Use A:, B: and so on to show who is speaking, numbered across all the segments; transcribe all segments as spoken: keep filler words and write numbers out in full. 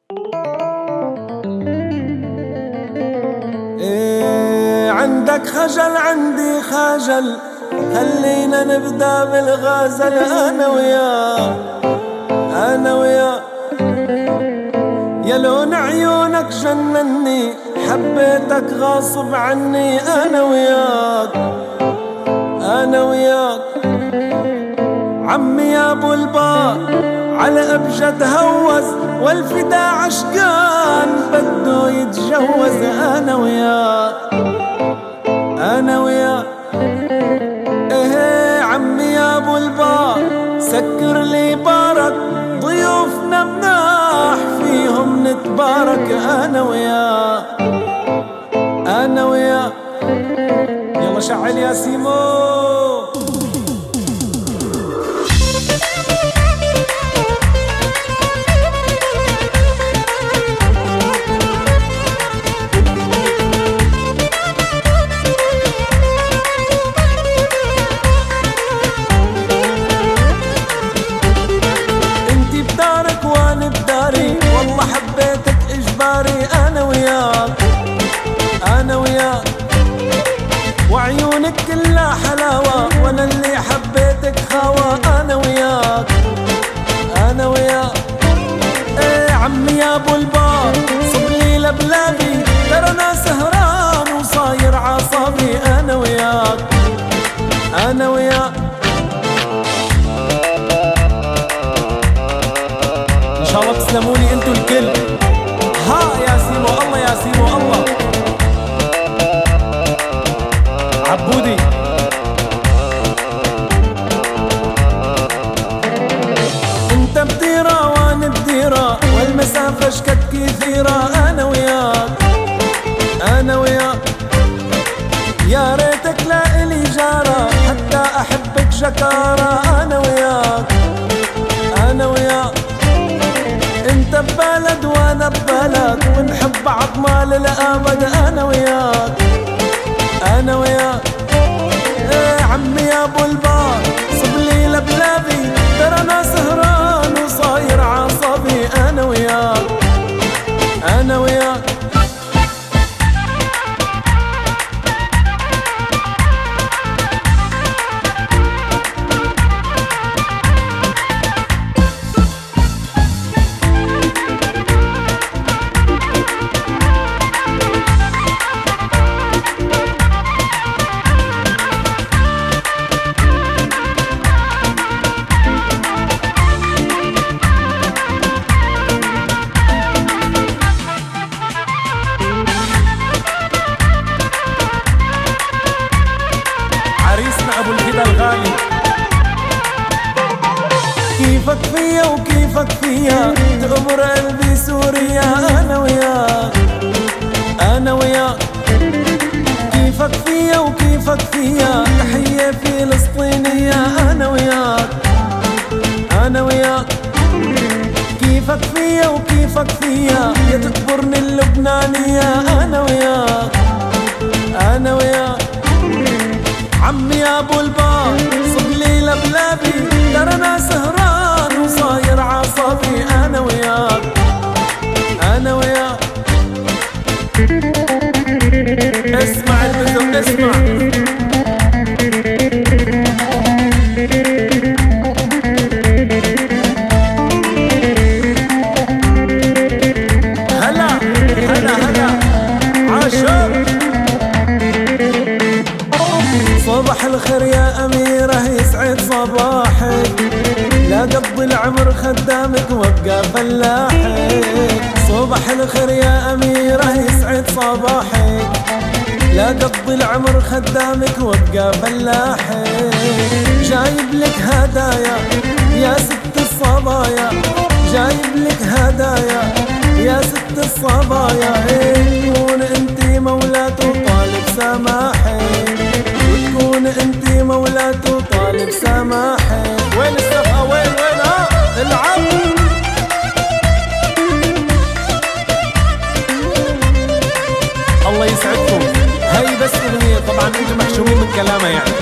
A: إيه عندك خجل عندي خجل، خلينا نبدأ بالغزل. أنا وياك أنا وياك يا لون عيونك جنني، حبيتك غاصب عني. أنا وياك أنا وياك عمي يا ابو البار، على ابجد هوز والفدا عشقان بده يتجوز. انا وياك انا وياك ايه عمي يا ابو البار، سكر لي بارك ضيوفنا مناح فيهم نتبارك. انا وياك انا وياك يلا شعل يا سيمو. والله حبيتك إجباري. أنا وياك أنا وياك وعيونك كلها حلاوة، وأنا اللي حبيتك خاوة. أنا وياك أنا وياك إيه عمي يا أبو البار، صبلي لبلابي ترى أنا سهران وصاير عصابي. أنا وياك أنا وياك إن شاء الله تسلموني انتوا الكل. ها يا سيمو الله يا سيمو الله عبودي. انت بديرة وانا بديرة والمسافة شكت كثيرة. انا وياك انا وياك يا ريتك لا الي جارة حتى احبك جكارة. انا وياك انا وياك انت ببلد وانا ببلد ونحب بعض ما للابد. انا وياك انا وياك ايه عمي يا ابو البار، صبلي لبلابي ترى انا سهران وصاير عصبي. انا وياك انا وياك ابو الهدى الغالي. كيفك فيا وكيفك فيا تأمر قلبي سوريا. انا وياك انا وياك كيفك فيا وكيفك فيا تحية فلسطينية. انا وياك انا وياك كيفك فيا وكيفك فيا يا تكبرني اللبنانية. انا وياك انا وياك عمي يا ابو البار، صبلي لبلابي ترى انا سهران وصاير عصبي. انا وياك انا وياك اسمع البزم اسمع. هلا هلا هلا عاشور. صباح الخير يا أميرة يسعد صباحك، لا قضي العمر خدامك وابقى فلاحك. صباح الخير يا أميرة يسعد صباحك، لا قضي العمر خدامك وابقى فلاحك. جايب لك هدايا يا ست الصبايا، جايب لك هدايا يا ست الصبايا. تكون انتي مولاة وطالب سماحك، وتكون انتي مولاة وطالب سماحك. وين السفقة وين وين ها العب. الله يسعدكم. هاي بس اغنية طبعا انتم محشومين من كلامها يعني.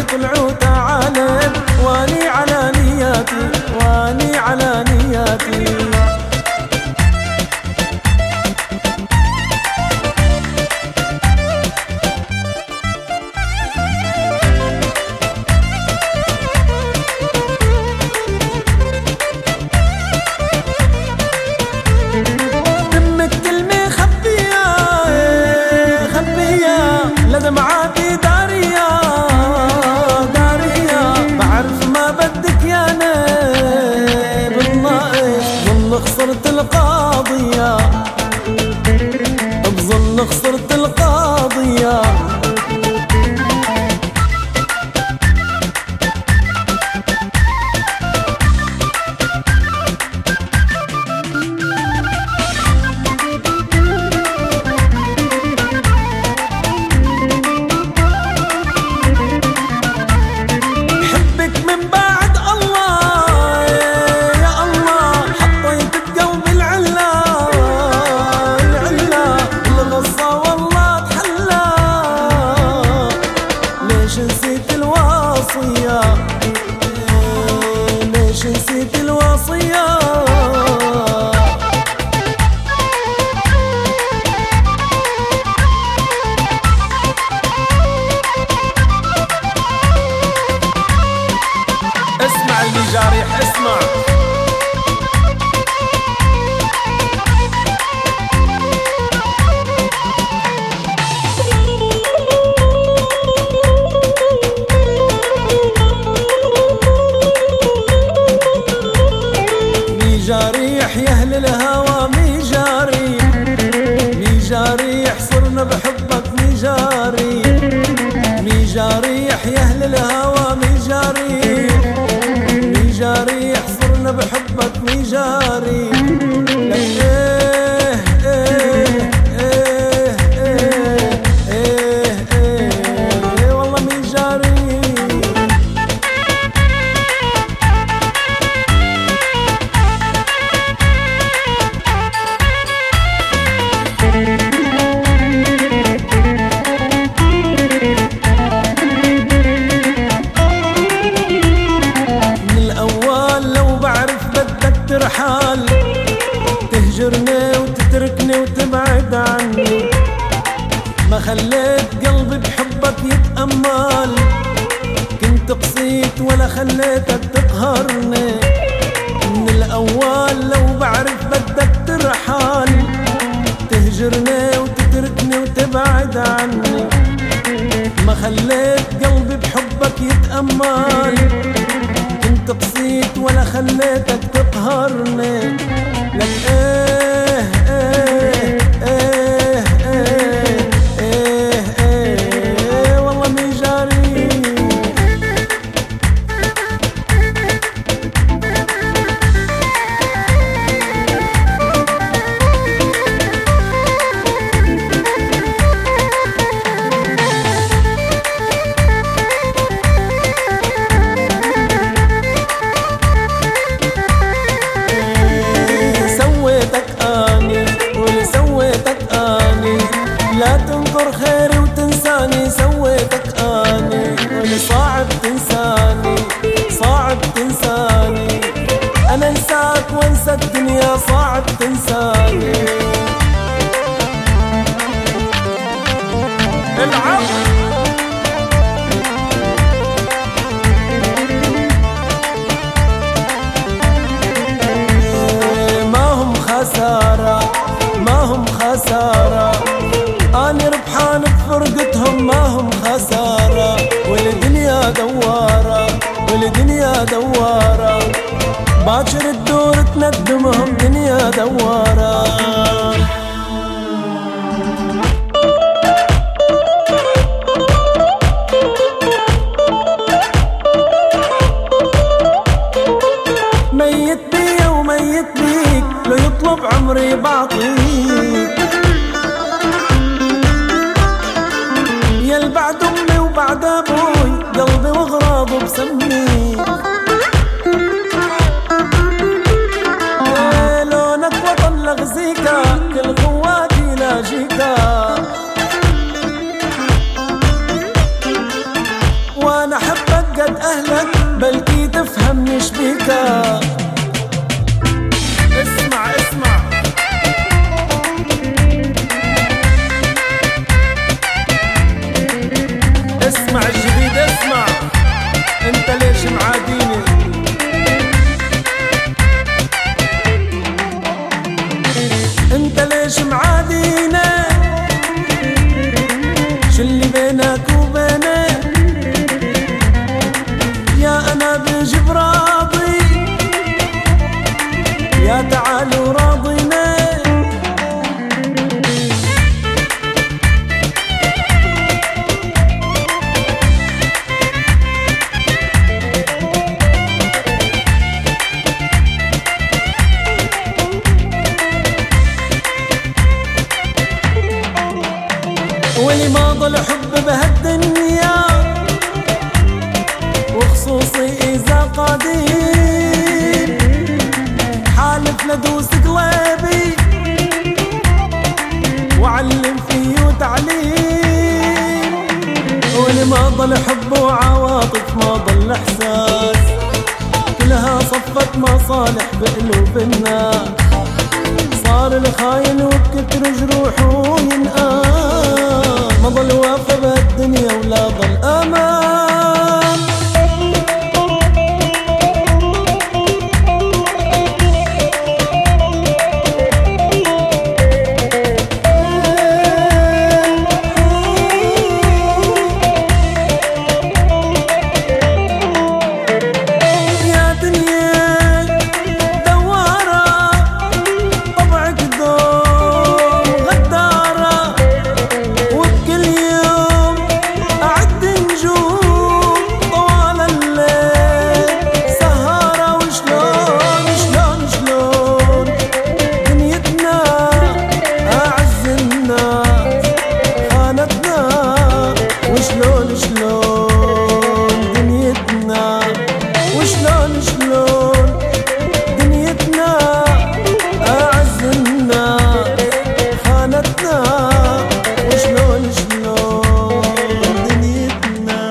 A: طلعوا تعالم، واني على نياتي واني على نياتي. دمعاتي دارية دارية، بعرف ما بدك يا نيب الناقش، ظن خسرت القاضية، بظن خسرت القاضية. ليش نسيت الوصية؟ اسمع اللي جارح، اسمع. جاريح يا اهل الهوى، مي جاريح مي جاريح، صرنا بحبك مي جاريح مي جاريح يا اهل الهوى، مي جاريح مي جاريح، صرنا بحبك مي جاريح. لك ايه ايه ايه ايه ايه ايه ايه والله مي جاريح. ترحال تهجرني وتتركني وتبعد عني، ما خليت قلبي بحبك يتأمل، كنت قسيت ولا خليتك تقهرني. من الأول لو بعرف بدك ترحال تهجرني وتتركني وتبعد عني، ما خليت قلبي بحبك يتأمل، كنت قسيت ولا خليتك تقهرني. لك ايه ايه ايه ايه ايه ايه والله مي جاريح. لا تنظر خيري وتنساني، سويتك اني واللي صعب تنساني صعب تنساني، انا انساك وانسى الدنيا صعب تنساني. العب ما هم خسارة ما هم خسارة، أنا ربحان بفرقتهم ما هم خسارة، والدنيا دوارة والدنيا دوارة، باكر تدور تندمهم دنيا دوارة. ميت بيا وميت بيك، لو يطلب عمري بعطيك، يا بعد امي وبعد ابوي قلبي واغراضه بسميك. لونك وطن لغزيكا، كل قواتي لاجيكا، وانا حب بينك وبيني يا انا بجيب راضي يا تعالوا راضينا. ولي ما ضل حب بهالدنيا وخصوصي إذا قديم حالف لدوس قلبي وعلم فيه وتعليم. ولي ما ضل حب وعواطف ما ضل إحساس كلها صفت مصالح بقلوب الناس. صار الخاين وبكتر جروحه ينقام ما ضل واقف بهالدنيا ولا ضل امان. يا دنيا دوارة طبعك دوم غدارة وبكل يوم أعد نجوم طوال الليل سهرة. وشلون شلون شلون دنيتنا أعز الناس خانتنا. وشلون شلون دنيتنا وشلون شلون دنيتنا أعز الناس خانتنا. وشلون شلون دنيتنا.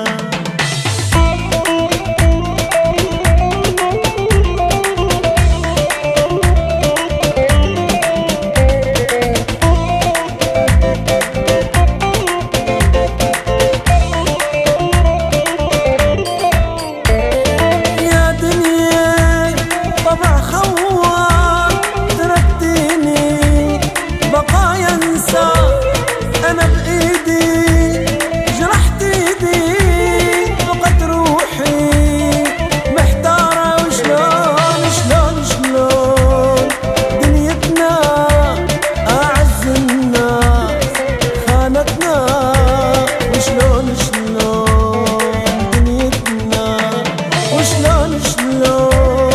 A: يا دنيا طبع خوار تركتيني بقايا انسى انا بايدي جرحت ايدي فقدت روحي محتارة. وشلون شلون شلون دنيتنا اعز الناس خانتنا. وشلون شلون دنيتنا وشلون شلون